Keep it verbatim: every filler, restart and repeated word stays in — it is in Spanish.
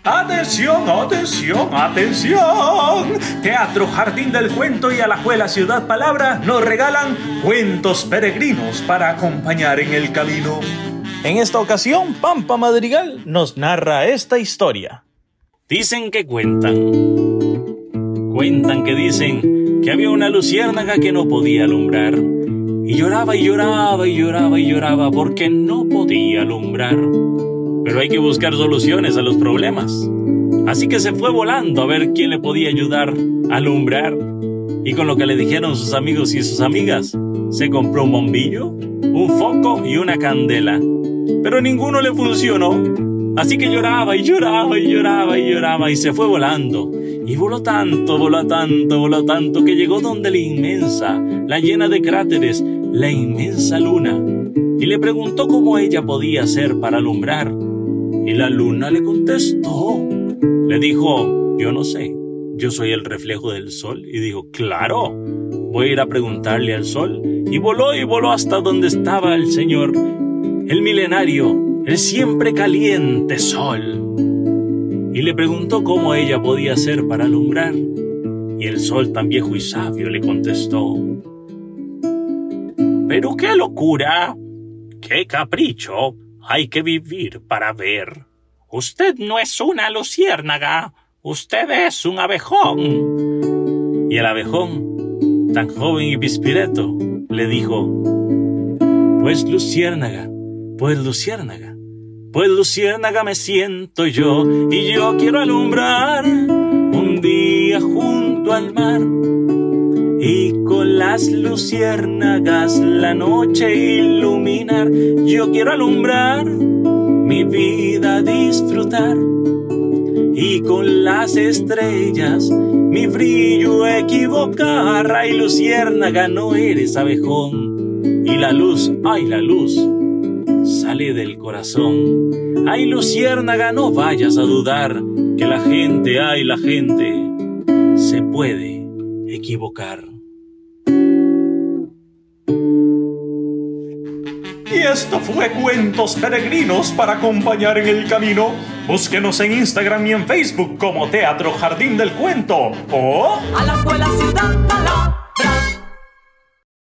Atención, atención, atención. Teatro Jardín del Cuento y Alajuela Ciudad Palabra nos regalan cuentos peregrinos para acompañar en el camino. En esta ocasión, Pampa Madrigal nos narra esta historia. Dicen que cuentan. Cuentan que dicen que había una luciérnaga que no podía alumbrar. Y lloraba y lloraba y lloraba y lloraba porque no podía alumbrar. Pero hay que buscar soluciones a los problemas. Así que se fue volando a ver quién le podía ayudar a alumbrar. Y con lo que le dijeron sus amigos y sus amigas, se compró un bombillo, un foco y una candela. Pero ninguno le funcionó. Así que lloraba y lloraba y lloraba y lloraba y se fue volando. Y voló tanto, voló tanto, voló tanto que llegó donde la inmensa, la llena de cráteres, la inmensa luna. Y le preguntó cómo ella podía hacer para alumbrar. Y la luna le contestó. Le dijo, yo no sé, yo soy el reflejo del sol. Y dijo, claro, voy a ir a preguntarle al sol. Y voló y voló hasta donde estaba el señor, el milenario, el siempre caliente sol. Y le preguntó cómo ella podía hacer para alumbrar. Y el sol, tan viejo y sabio, le contestó, pero qué locura, qué capricho, hay que vivir para ver. Usted no es una luciérnaga, usted es un abejón. Y el abejón, tan joven y pispireto, le dijo, pues luciérnaga, pues luciérnaga, pues luciérnaga me siento yo, y yo quiero alumbrar un día junto al mar, y con las luciérnagas la noche iluminar. Yo quiero alumbrar, mi vida disfrutar, y con las estrellas mi brillo equivocar. Ay, luciérnaga, no eres abejón, y la luz, ay, la luz sale del corazón. Ay, luciérnaga, no vayas a dudar, que la gente, ay, la gente se puede equivocar. Y esto fue Cuentos Peregrinos para acompañar en el camino. Búsquenos en Instagram y en Facebook como Teatro Jardín del Cuento o Alajuela Ciudad Palabra.